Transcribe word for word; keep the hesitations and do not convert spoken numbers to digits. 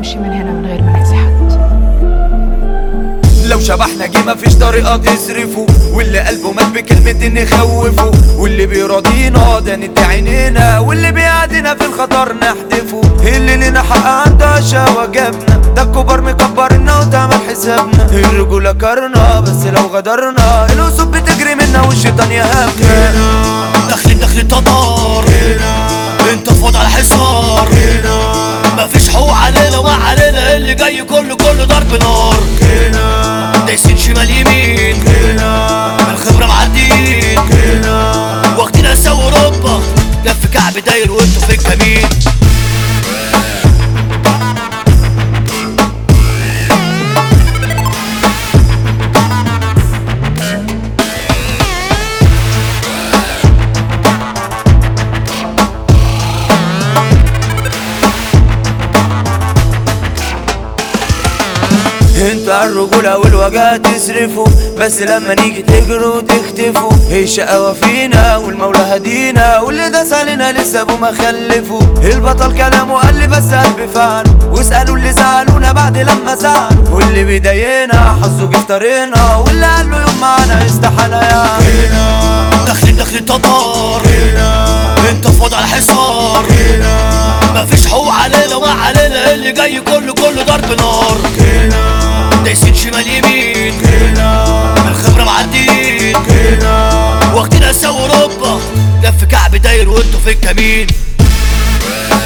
نمشي من هنا من غير ما نأذي حد. لو شبحنا جه مفيش طريقة تصرفه، واللي قلبه مات بكلمتين نخوفه، واللي بيراضينا ده ندي عينينا، واللي بيعدينا في الخطر نحدفه. اللي لنا حق عنده عشا وجبنا، ده الكبار مكبرنا وتعمل حسابنا. الرجولة كارنا بس لو غدرنا، الأسود بتجري منا والشيطان يهابنا. داخلين داخلين تطار، انت فاضي على حصار، مفيش حقوق علينا وما علينا، اللي جاي كله كله ضرب نار. دايسين شمال يمين، بالخبرة معديين، واخدين اسيا واوروبا، لف كعب داير وانتوا في الكمين. انتوا عالرجولة والوجع تصرفوا، بس لما نيجي تجروا تختفوا. الشقاوة فينا والمولى هدينا، واللي داس علينا لسه ابو ما خلفوا. البطل كلامه قال لي بس قلبي فعله، واسألوا اللي زعلونا بعد لما زعلوا. واللي بيضايقنا حظه جه في طريقنا، واللي قال له يوم معانا استحالة يعني. داخلين داخلين تطار، انت فاضي على حصار، مفيش حقوق علينا وما علينا، اللي جاي كله كله ضرب نار. دايسين شمال يمين، بالخبرة معديين، واخدين اسيا واوروبا، لف كعب داير وانتوا في الكمين.